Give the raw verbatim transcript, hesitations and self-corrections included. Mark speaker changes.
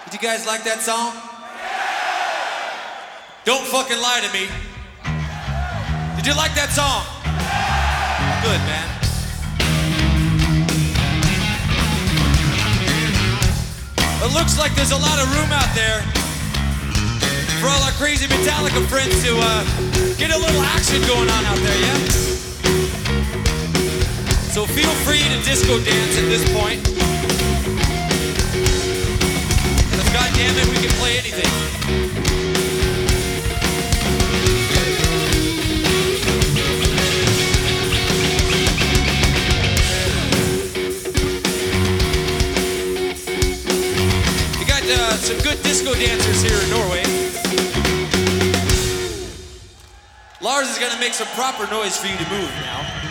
Speaker 1: Did you guys like that song? Don't fucking lie to me. Did you like that song? Good, man. It looks like there's a lot of room out there for all our crazy Metallica friends to uh, get a little action going on out there, yeah? So feel free to disco dance at this point. Because God damn it, we can play anything. You got uh, some good disco dancers here in Norway. Lars is gonna make some proper noise for you to move now.